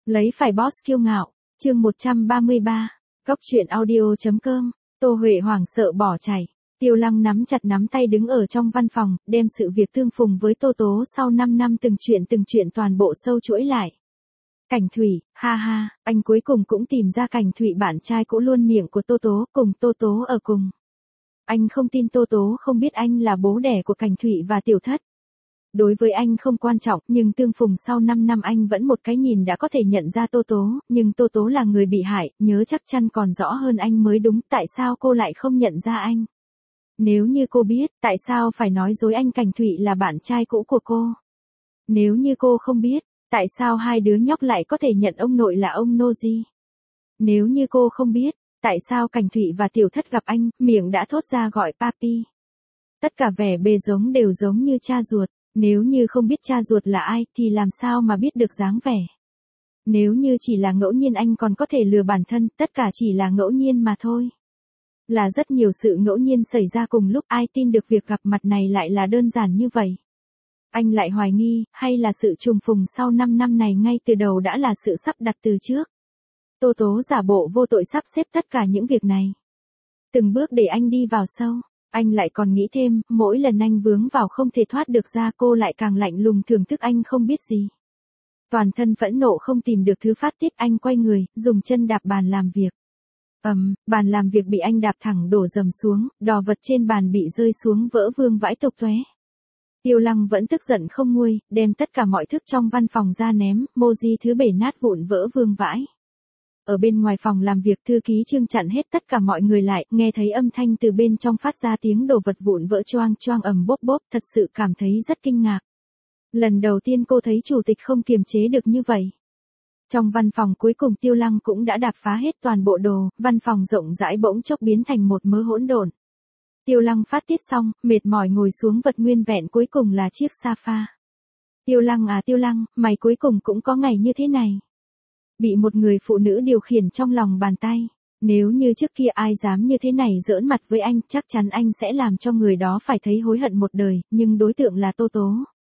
Lấy phải boss kiêu ngạo, chương 133, Cóc truyện audio.com, Tô Huệ hoảng sợ bỏ chạy. Tiêu Lăng nắm chặt nắm tay đứng ở trong văn phòng, đem sự việc tương phùng với Tô Tố sau 5 năm từng chuyện toàn bộ sâu chuỗi lại. Cảnh Thủy, ha ha, anh cuối cùng cũng tìm ra Cảnh Thủy bạn trai cũ luôn miệng của Tô Tố, cùng Tô Tố ở cùng. Anh không tin Tô Tố không biết anh là bố đẻ của Cảnh Thủy và Tiểu Thất. Đối với anh không quan trọng, nhưng tương phùng sau 5 năm anh vẫn một cái nhìn đã có thể nhận ra Tô Tố, nhưng Tô Tố là người bị hại, nhớ chắc chắn còn rõ hơn anh mới đúng, tại sao cô lại không nhận ra anh? Nếu như cô biết, tại sao phải nói dối anh Cảnh Thủy là bạn trai cũ của cô? Nếu như cô không biết, tại sao hai đứa nhóc lại có thể nhận ông nội là ông Noji? Nếu như cô không biết, tại sao Cảnh Thủy và Tiểu Thất gặp anh, miệng đã thốt ra gọi papi? Tất cả vẻ bề giống đều giống như cha ruột. Nếu như không biết cha ruột là ai thì làm sao mà biết được dáng vẻ. Nếu như chỉ là ngẫu nhiên anh còn có thể lừa bản thân, tất cả chỉ là ngẫu nhiên mà thôi. Là rất nhiều sự ngẫu nhiên xảy ra cùng lúc, ai tin được việc gặp mặt này lại là đơn giản như vậy. Anh lại hoài nghi, hay là sự trùng phùng sau 5 năm này ngay từ đầu đã là sự sắp đặt từ trước. Tô Tố giả bộ vô tội sắp xếp tất cả những việc này. Từng bước để anh đi vào sâu. Anh lại còn nghĩ thêm, mỗi lần anh vướng vào không thể thoát được ra cô lại càng lạnh lùng thưởng thức anh không biết gì. Toàn thân phẫn nộ không tìm được thứ phát tiết, anh quay người, dùng chân đạp bàn làm việc. Bàn làm việc bị anh đạp thẳng đổ dầm xuống, đò vật trên bàn bị rơi xuống vỡ vương vãi tung tóe. Tiêu Lăng vẫn tức giận không nguôi, đem tất cả mọi thức trong văn phòng ra ném, moji thứ bể nát vụn vỡ vương vãi. Ở bên ngoài phòng làm việc thư ký Trương chặn hết tất cả mọi người lại, nghe thấy âm thanh từ bên trong phát ra tiếng đồ vật vụn vỡ choang choang ầm bốp bốp, thật sự cảm thấy rất kinh ngạc. Lần đầu tiên cô thấy chủ tịch không kiềm chế được như vậy. Trong văn phòng cuối cùng Tiêu Lăng cũng đã đạp phá hết toàn bộ đồ, văn phòng rộng rãi bỗng chốc biến thành một mớ hỗn độn. Tiêu Lăng phát tiết xong, mệt mỏi ngồi xuống, vật nguyên vẹn cuối cùng là chiếc sofa. Tiêu Lăng à Tiêu Lăng, mày cuối cùng cũng có ngày như thế này. Bị một người phụ nữ điều khiển trong lòng bàn tay. Nếu như trước kia ai dám như thế này giỡn mặt với anh, chắc chắn anh sẽ làm cho người đó phải thấy hối hận một đời, nhưng đối tượng là Tô Tố.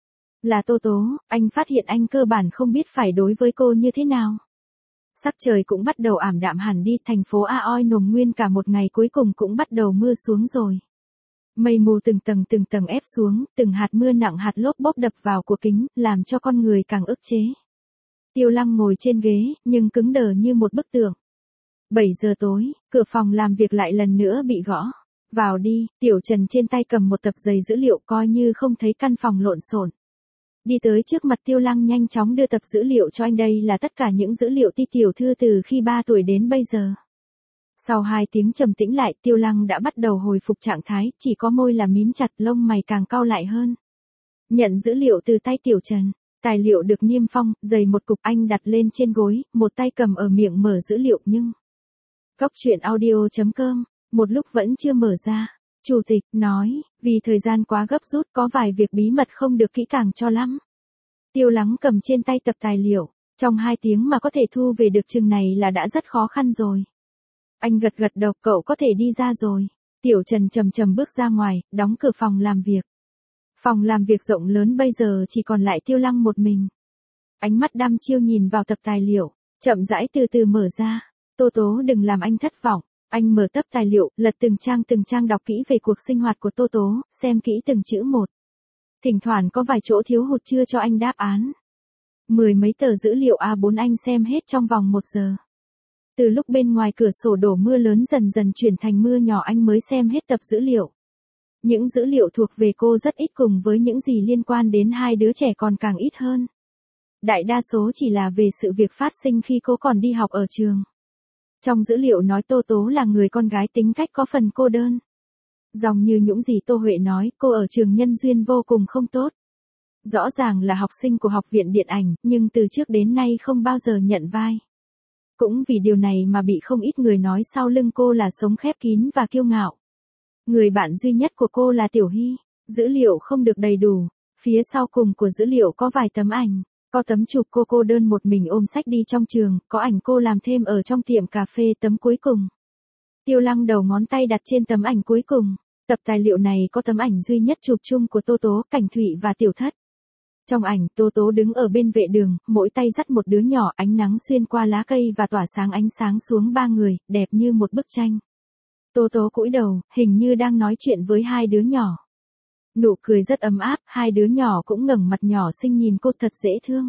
Là Tô Tố, anh phát hiện anh cơ bản không biết phải đối với cô như thế nào. Sắc trời cũng bắt đầu ảm đạm hẳn đi, thành phố Aoi nồm nguyên cả một ngày cuối cùng cũng bắt đầu mưa xuống rồi. Mây mù từng tầng ép xuống, từng hạt mưa nặng hạt lốp bốp đập vào của kính, làm cho con người càng ức chế. Tiêu Lăng ngồi trên ghế, nhưng cứng đờ như một bức tượng. 7 giờ tối, cửa phòng làm việc lại lần nữa bị gõ. Vào đi, Tiểu Trần trên tay cầm một tập giấy dữ liệu coi như không thấy căn phòng lộn xộn. Đi tới trước mặt Tiêu Lăng nhanh chóng đưa tập dữ liệu cho anh, đây là tất cả những dữ liệu Ti tiểu thư từ khi 3 tuổi đến bây giờ. Sau 2 tiếng trầm tĩnh lại, Tiêu Lăng đã bắt đầu hồi phục trạng thái, chỉ có môi là mím chặt, lông mày càng cau lại hơn. Nhận dữ liệu từ tay Tiểu Trần. Tài liệu được niêm phong, dày một cục, anh đặt lên trên gối, một tay cầm ở miệng mở dữ liệu nhưng... Cóc truyện audio.com, một lúc vẫn chưa mở ra. Chủ tịch nói, vì thời gian quá gấp rút có vài việc bí mật không được kỹ càng cho lắm. Tiêu Lăng cầm trên tay tập tài liệu, trong 2 tiếng mà có thể thu về được chừng này là đã rất khó khăn rồi. Anh gật đầu, cậu có thể đi ra rồi. Tiểu Trần chậm bước ra ngoài, đóng cửa phòng làm việc. Phòng làm việc rộng lớn bây giờ chỉ còn lại Tiêu Lăng một mình. Ánh mắt đăm chiêu nhìn vào tập tài liệu, chậm rãi từ từ mở ra. Tô Tố đừng làm anh thất vọng. Anh mở tập tài liệu, lật từng trang đọc kỹ về cuộc sinh hoạt của Tô Tố, xem kỹ từng chữ một. Thỉnh thoảng có vài chỗ thiếu hụt chưa cho anh đáp án. 10 mấy tờ dữ liệu A4 anh xem hết trong vòng 1 giờ. Từ lúc bên ngoài cửa sổ đổ mưa lớn dần dần chuyển thành mưa nhỏ anh mới xem hết tập dữ liệu. Những dữ liệu thuộc về cô rất ít, cùng với những gì liên quan đến hai đứa trẻ còn càng ít hơn. Đại đa số chỉ là về sự việc phát sinh khi cô còn đi học ở trường. Trong dữ liệu nói Tô Tố là người con gái tính cách có phần cô đơn. Dòng như những gì Tô Huệ nói, cô ở trường nhân duyên vô cùng không tốt. Rõ ràng là học sinh của học viện điện ảnh, nhưng từ trước đến nay không bao giờ nhận vai. Cũng vì điều này mà bị không ít người nói sau lưng cô là sống khép kín và kiêu ngạo. Người bạn duy nhất của cô là Tiểu Hy. Dữ liệu không được đầy đủ. Phía sau cùng của dữ liệu có vài tấm ảnh. Có tấm chụp cô đơn một mình ôm sách đi trong trường, có ảnh cô làm thêm ở trong tiệm cà phê, tấm cuối cùng. Tiêu Lăng đầu ngón tay đặt trên tấm ảnh cuối cùng. Tập tài liệu này có tấm ảnh duy nhất chụp chung của Tô Tố, Cảnh Thủy và Tiểu Thất. Trong ảnh, Tô Tố đứng ở bên vệ đường, mỗi tay dắt một đứa nhỏ, ánh nắng xuyên qua lá cây và tỏa sáng ánh sáng xuống ba người, đẹp như một bức tranh. Tô Tố cúi đầu, hình như đang nói chuyện với hai đứa nhỏ. Nụ cười rất ấm áp, hai đứa nhỏ cũng ngẩng mặt nhỏ xinh nhìn cô thật dễ thương.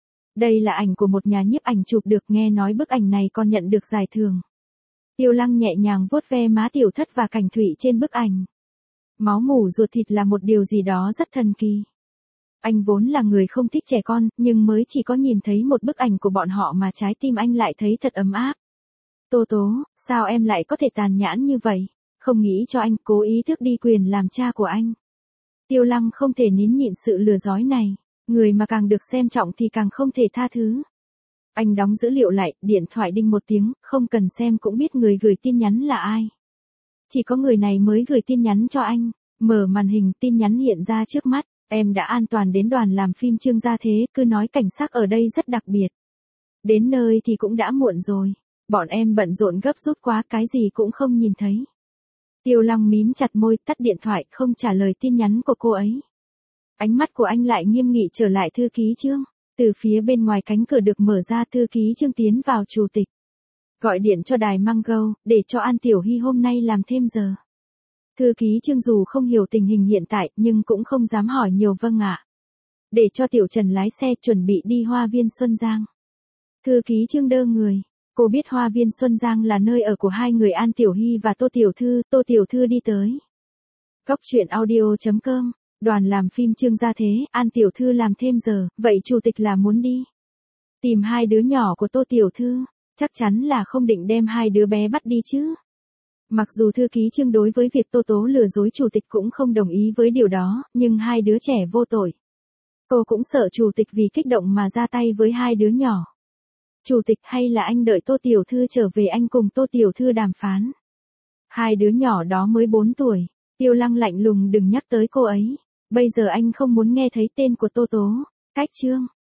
Đây là ảnh của một nhà nhiếp ảnh chụp được, nghe nói bức ảnh này còn nhận được giải thưởng. Tiêu Lăng nhẹ nhàng vuốt ve má Tiểu Thất và Cảnh Thụy trên bức ảnh. Máu mủ ruột thịt là một điều gì đó rất thần kỳ. Anh vốn là người không thích trẻ con, nhưng mới chỉ có nhìn thấy một bức ảnh của bọn họ mà trái tim anh lại thấy thật ấm áp. Tô Tố, sao em lại có thể tàn nhẫn như vậy? Không nghĩ cho anh, cố ý tước đi quyền làm cha của anh. Tiêu Lăng không thể nín nhịn sự lừa dối này. Người mà càng được xem trọng thì càng không thể tha thứ. Anh đóng dữ liệu lại, điện thoại đinh một tiếng, không cần xem cũng biết người gửi tin nhắn là ai. Chỉ có người này mới gửi tin nhắn cho anh. Mở màn hình, tin nhắn hiện ra trước mắt. Em đã an toàn đến đoàn làm phim Trương Gia Thế, cứ nói cảnh sắc ở đây rất đặc biệt. Đến nơi thì cũng đã muộn rồi. Bọn em bận rộn gấp rút quá, cái gì cũng không nhìn thấy. Tiêu Lăng mím chặt môi, tắt điện thoại, không trả lời tin nhắn của cô ấy. Ánh mắt của anh lại nghiêm nghị trở lại thư ký Trương. Từ phía bên ngoài cánh cửa được mở ra, thư ký Trương tiến vào chủ tịch. Gọi điện cho đài Mango, để cho An Tiểu Hy hôm nay làm thêm giờ. Thư ký Trương dù không hiểu tình hình hiện tại, nhưng cũng không dám hỏi nhiều. Vâng ạ. Để cho Tiểu Trần lái xe chuẩn bị đi Hoa viên Xuân Giang. Thư ký Trương đơ người. Cô biết Hoa viên Xuân Giang là nơi ở của hai người An Tiểu Hy và Tô Tiểu Thư đi tới. Cóc truyện audio.com. Đoàn làm phim Trương Gia Thế, An Tiểu Thư làm thêm giờ, vậy chủ tịch là muốn đi tìm hai đứa nhỏ của Tô Tiểu Thư, chắc chắn là không định đem hai đứa bé bắt đi chứ. Mặc dù thư ký Trương đối với việc Tô Tố lừa dối chủ tịch cũng không đồng ý với điều đó, nhưng hai đứa trẻ vô tội. Cô cũng sợ chủ tịch vì kích động mà ra tay với hai đứa nhỏ. Chủ tịch, hay là anh đợi Tô Tiểu Thư trở về anh cùng Tô Tiểu Thư đàm phán. Hai đứa nhỏ đó mới 4 tuổi, Tiêu Lăng lạnh lùng đừng nhắc tới cô ấy. Bây giờ anh không muốn nghe thấy tên của Tô Tố. Cách Trương.